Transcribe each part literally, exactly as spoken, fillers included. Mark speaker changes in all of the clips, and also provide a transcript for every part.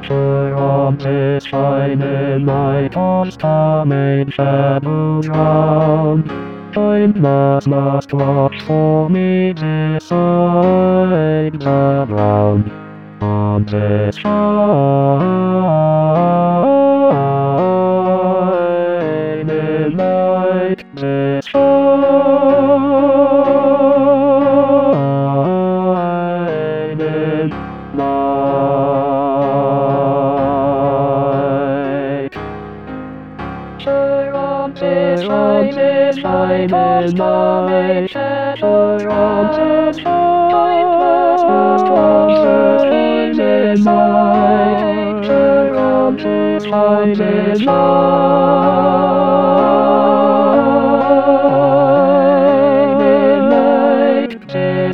Speaker 1: From this shining light on coming shadows round, time must must watch for me beside the ground. On this shining light, this shining light. From this shining light, on coming shadows round, time must must watch shining light, from this shining shining light, this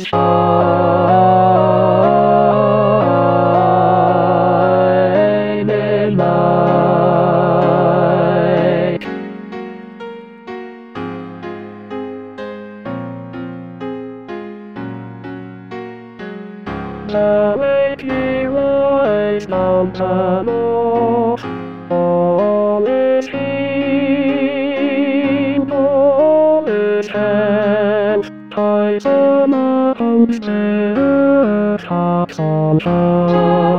Speaker 1: shining light. The lake lies down below, all is heaved, all is held, ties on a homestead, tops on high.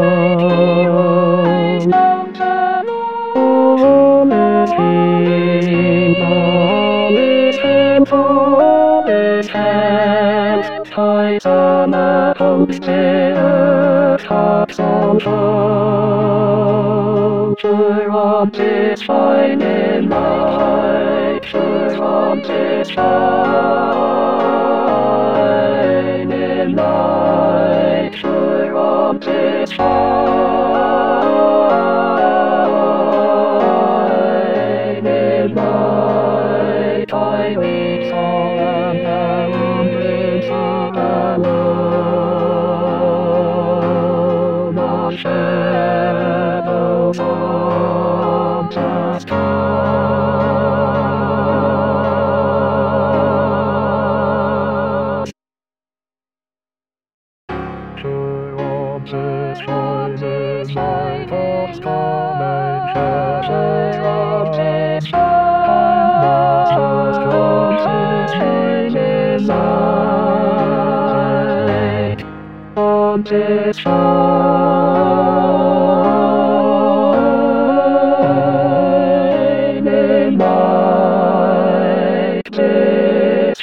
Speaker 1: All is heaved, all is held, all is held, ties on a homestead, tops on high. From this shining light, from this shining light, from this shining light, I read song and melon brings alone the shadows of the sky. From this shining light, on coming shadows round, shining light, on this shining light, this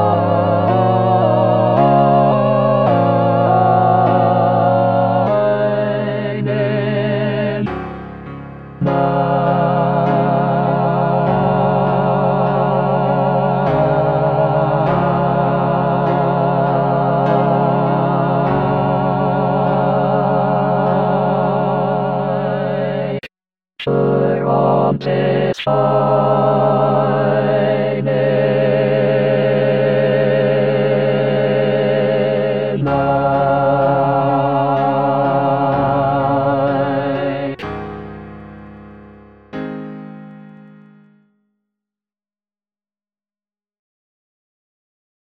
Speaker 1: shining light. From this shining